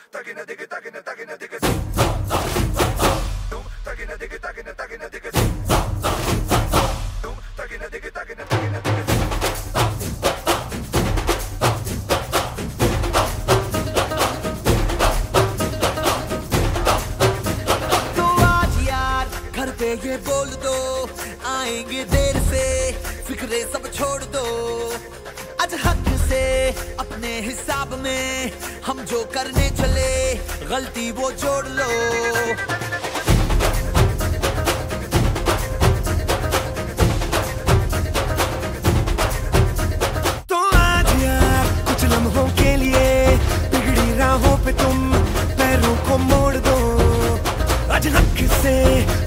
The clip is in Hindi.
ये बोल दो आएंगे देर से, फिक्रे सब छोड़ दो। आज हक से अपने हिसाब में हम जो करने चले, गलती वो जोड़ लो। तो आज यार कुछ लम्हों के लिए बिगड़ी राहों पे तुम पैरों को मोड़ दो। आज हक से